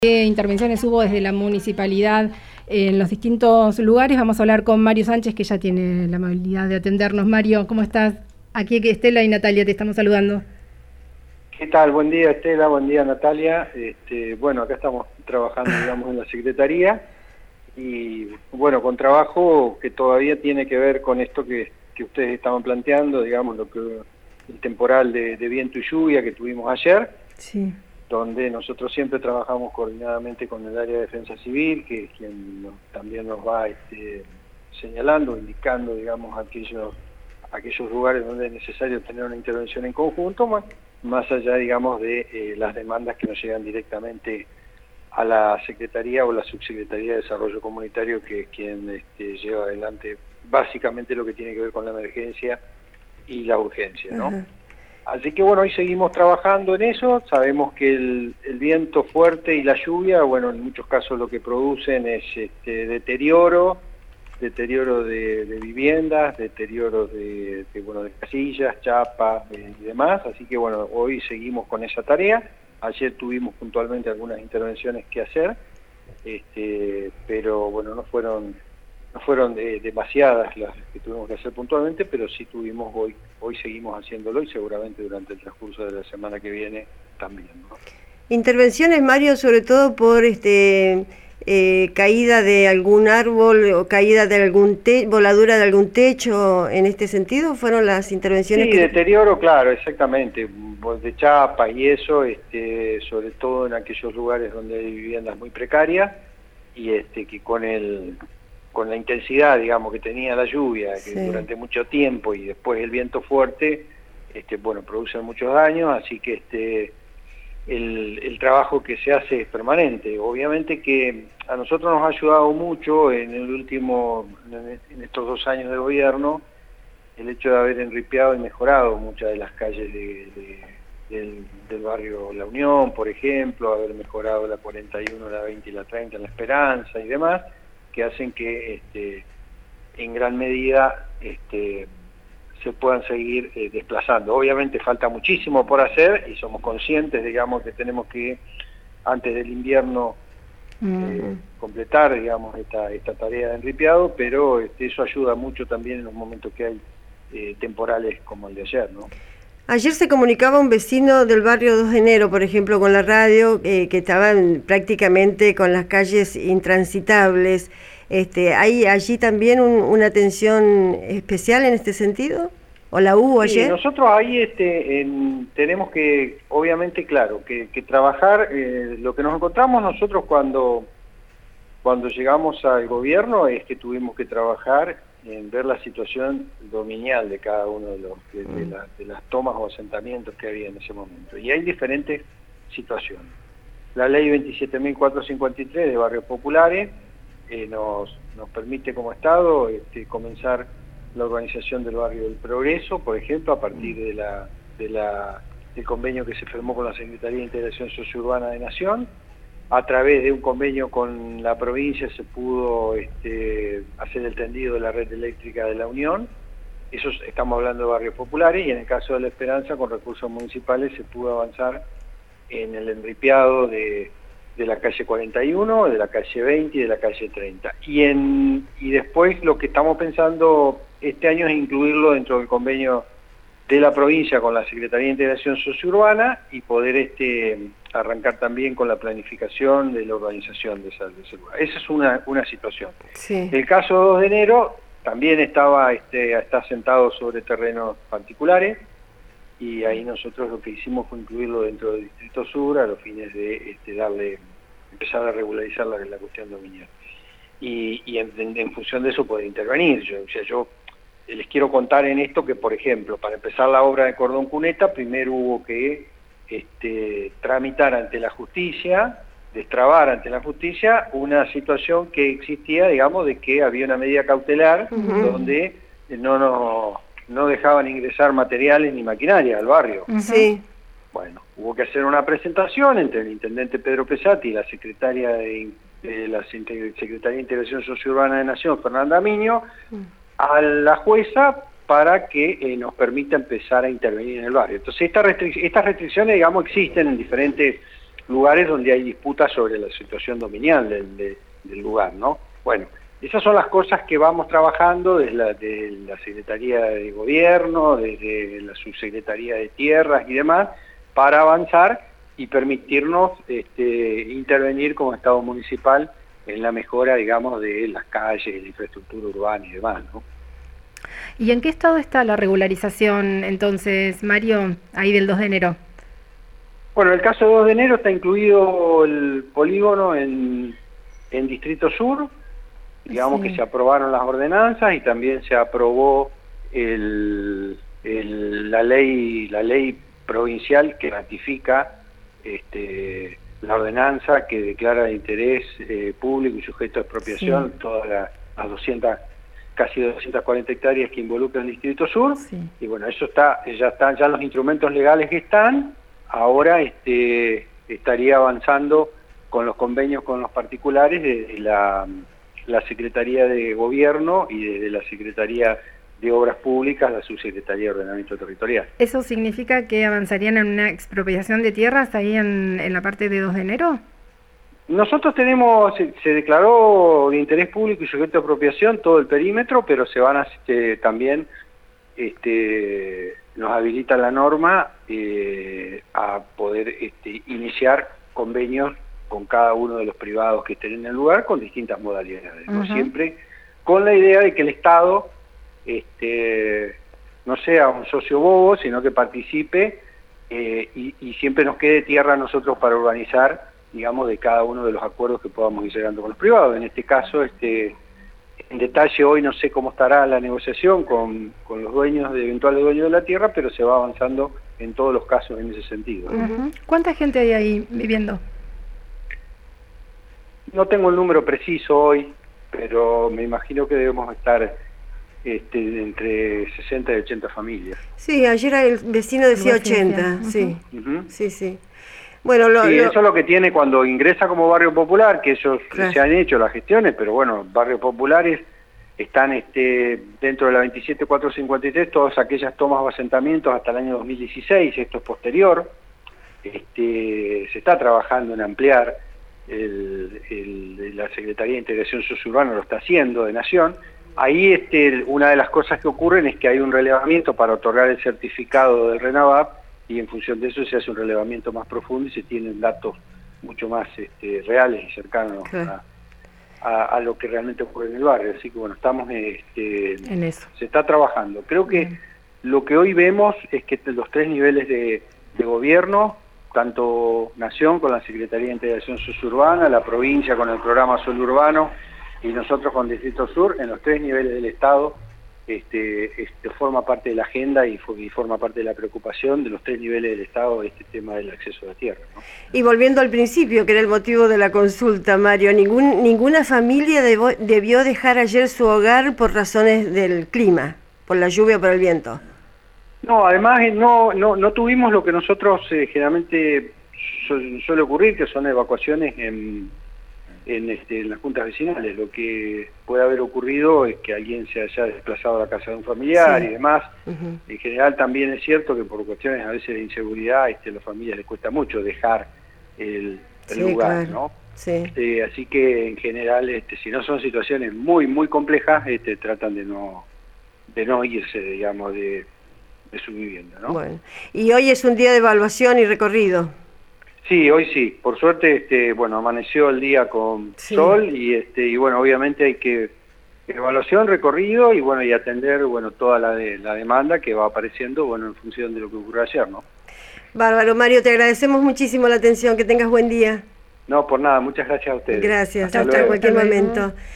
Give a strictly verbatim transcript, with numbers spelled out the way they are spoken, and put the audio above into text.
¿Qué intervenciones hubo desde la municipalidad en los distintos lugares? Vamos a hablar con Mario Sánchez, que ya tiene la amabilidad de atendernos. Mario, ¿cómo estás? Aquí Estela y Natalia te estamos saludando. ¿Qué tal? Buen día, Estela, buen día, Natalia. Este, bueno, acá estamos trabajando, digamos, en la Secretaría y, bueno, con trabajo que todavía tiene que ver con esto que, que ustedes estaban planteando, digamos, lo que el temporal de, de viento y lluvia que tuvimos ayer. Sí. Donde nosotros siempre trabajamos coordinadamente con el área de defensa civil, que es quien nos, también nos va este, señalando, indicando, digamos, aquellos, aquellos lugares donde es necesario tener una intervención en conjunto, más, más allá, digamos, de eh, las demandas que nos llegan directamente a la Secretaría o la Subsecretaría de Desarrollo Comunitario, que es quien este, lleva adelante básicamente lo que tiene que ver con la emergencia y la urgencia, ¿no? Uh-huh. Así que bueno, hoy seguimos trabajando en eso. Sabemos que el, el viento fuerte y la lluvia, bueno, en muchos casos lo que producen es este, deterioro, deterioro de, de viviendas, deterioro de, de, bueno, de casillas, chapas eh, y demás. Así que bueno, hoy seguimos con esa tarea. Ayer tuvimos puntualmente algunas intervenciones que hacer, este, pero bueno, no fueron... No fueron de, demasiadas las que tuvimos que hacer puntualmente, pero sí tuvimos hoy, hoy seguimos haciéndolo y seguramente durante el transcurso de la semana que viene también, ¿no? Intervenciones, Mario, sobre todo por este eh, caída de algún árbol o caída de algún te voladura de algún techo, en este sentido, ¿fueron las intervenciones? Sí, que... deterioro, claro, exactamente, de chapa y eso, este, sobre todo en aquellos lugares donde hay viviendas muy precarias y este que con el... con la intensidad, digamos, que tenía la lluvia, que sí. Durante mucho tiempo y después el viento fuerte, este, bueno, producen muchos daños, así que este, el, el trabajo que se hace es permanente. Obviamente que a nosotros nos ha ayudado mucho en el último, en estos dos años de gobierno, el hecho de haber enripeado y mejorado muchas de las calles de, de, del, del barrio La Unión, por ejemplo, haber mejorado la cuarenta y uno, la veinte y la treinta, La Esperanza y demás, que hacen que este, en gran medida este, se puedan seguir eh, desplazando. Obviamente falta muchísimo por hacer y somos conscientes, digamos, que tenemos que, antes del invierno, uh-huh. eh, completar, digamos, esta, esta tarea de enripiado, pero este, eso ayuda mucho también en los momentos que hay eh, temporales como el de ayer, ¿no? Ayer se comunicaba un vecino del barrio dos de enero, por ejemplo, con la radio, eh, que estaban prácticamente con las calles intransitables. Este, ¿Hay allí también un, una atención especial en este sentido? ¿O la hubo sí, ayer? Nosotros ahí este, en, tenemos que, obviamente, claro, que, que trabajar, eh, lo que nos encontramos nosotros cuando, cuando llegamos al gobierno es que tuvimos que trabajar en ver la situación dominial de cada uno de los de, de, la, de las tomas o asentamientos que había en ese momento. Y hay diferentes situaciones. La ley veintisiete mil cuatrocientos cincuenta y tres de barrios populares eh, nos, nos permite como Estado este, comenzar la organización del barrio del Progreso, por ejemplo, a partir de la, de la, del convenio que se firmó con la Secretaría de Integración Sociourbana de Nación. A través de un convenio con la provincia se pudo este, hacer el tendido de la red eléctrica de La Unión. Eso estamos hablando de barrios populares, y en el caso de La Esperanza, con recursos municipales, se pudo avanzar en el enripiado de, de la calle cuarenta y uno, de la calle veinte y de la calle treinta. Y, en, y después lo que estamos pensando este año es incluirlo dentro del convenio de la provincia con la Secretaría de Integración Sociourbana y poder este, arrancar también con la planificación de la urbanización de esa, de ese lugar. Esa es una, una situación. Sí. El caso dos de enero también estaba este, está asentado sobre terrenos particulares y ahí nosotros lo que hicimos fue incluirlo dentro del Distrito Sur a los fines de este, darle, empezar a regularizar la, la cuestión dominial. Y, y en, en, en función de eso poder intervenir. Yo, o sea, yo les quiero contar en esto que, por ejemplo, para empezar la obra de Cordón Cuneta, primero hubo que este, tramitar ante la justicia, destrabar ante la justicia una situación que existía, digamos, de que había una medida cautelar uh-huh. donde no, no, no dejaban ingresar materiales ni maquinaria al barrio. Uh-huh. Sí. Bueno, hubo que hacer una presentación entre el intendente Pedro Pesati y la secretaria de, de la Secretaría de Integración Sociourbana de Nación, Fernanda Miño, uh-huh. a la jueza para que eh, nos permita empezar a intervenir en el barrio. Entonces esta restric estas restricciones, digamos, existen en diferentes lugares donde hay disputas sobre la situación dominial del, de, del lugar, ¿no? Bueno, esas son las cosas que vamos trabajando desde la, de la Secretaría de Gobierno, desde la Subsecretaría de Tierras y demás, para avanzar y permitirnos este, intervenir como Estado municipal en la mejora, digamos, de las calles, de la infraestructura urbana y demás, ¿no? ¿Y en qué estado está la regularización, entonces, Mario, ahí del dos de enero? Bueno, el caso de dos de enero está incluido el polígono en, en Distrito Sur, digamos sí. que se aprobaron las ordenanzas y también se aprobó el, el, la ley la ley provincial que ratifica este, la ordenanza que declara de interés eh, público y sujeto a expropiación sí. todas la, las doscientas, casi doscientas cuarenta hectáreas que involucran el Distrito Sur, sí. y bueno, eso está, ya están, ya los instrumentos legales que están, ahora este, estaría avanzando con los convenios con los particulares de, de la, la Secretaría de Gobierno y de, de la Secretaría de Obras Públicas, la Subsecretaría de Ordenamiento Territorial. ¿Eso significa que avanzarían en una expropiación de tierras ahí en, en la parte de dos de enero? Nosotros tenemos, se, se declaró de interés público y sujeto a apropiación todo el perímetro, pero se van a este, también, este, nos habilita la norma eh, a poder este, iniciar convenios con cada uno de los privados que estén en el lugar con distintas modalidades, uh-huh. ¿no? Siempre con la idea de que el Estado este, no sea un socio bobo, sino que participe eh, y, y siempre nos quede tierra a nosotros para urbanizar, digamos, de cada uno de los acuerdos que podamos ir llegando con los privados. En este caso, este, en detalle hoy no sé cómo estará la negociación con, con los dueños, de eventuales dueños de la tierra, pero se va avanzando en todos los casos en ese sentido. Uh-huh. ¿Cuánta gente hay ahí viviendo? No tengo el número preciso hoy, pero me imagino que debemos estar este, entre sesenta y ochenta familias. Sí, ayer el vecino decía ochenta, uh-huh. sí, uh-huh. sí, sí. Bueno, lo, sí, lo... eso es lo que tiene cuando ingresa como barrio popular, que ellos claro. se han hecho las gestiones, pero bueno, barrios populares están este, dentro de la veintisiete mil cuatrocientos cincuenta y tres, todas aquellas tomas o asentamientos hasta el año dos mil dieciséis, esto es posterior, este, se está trabajando en ampliar, el, el, la Secretaría de Integración Sociourbana lo está haciendo de Nación. Ahí este, una de las cosas que ocurren es que hay un relevamiento para otorgar el certificado del RENAVAP, y en función de eso se hace un relevamiento más profundo y se tienen datos mucho más este, reales y cercanos claro. a, a, a lo que realmente ocurre en el barrio. Así que bueno, estamos este, en eso. Se está trabajando. Creo que Bien. Lo que hoy vemos es que los tres niveles de, de gobierno, tanto Nación con la Secretaría de Integración Sociourbana, la provincia con el programa Sol Urbano y nosotros con Distrito Sur, en los tres niveles del Estado, Este, este, forma parte de la agenda y, y forma parte de la preocupación de los tres niveles del Estado este tema del acceso a la tierra, ¿no? Y volviendo al principio, que era el motivo de la consulta, Mario, ningún, ninguna familia debo, debió dejar ayer su hogar por razones del clima, por la lluvia o por el viento. No, además no, no, no tuvimos lo que nosotros eh, generalmente su, suele ocurrir, que son evacuaciones en... En, este, en las juntas vecinales. Lo que puede haber ocurrido es que alguien se haya desplazado a la casa de un familiar sí. y demás. Uh-huh. En general también es cierto que por cuestiones a veces de inseguridad este, a las familias les cuesta mucho dejar el, el sí, lugar, claro. ¿no? Sí. Eh, así que en general, este, si no son situaciones muy muy complejas, este, tratan de no de no irse, digamos, de, de su vivienda, ¿no? Bueno, y hoy es un día de evaluación y recorrido. Sí, hoy sí. Por suerte, este, bueno, amaneció el día con sí. sol y, este, y bueno, obviamente hay que evaluación, recorrido y bueno, y atender, bueno, toda la de, la demanda que va apareciendo, bueno, en función de lo que ocurrió ayer, ¿no? Bárbaro, Mario, te agradecemos muchísimo la atención. Que tengas buen día. No, por nada. Muchas gracias a ustedes. Gracias. Hasta, hasta cualquier momento.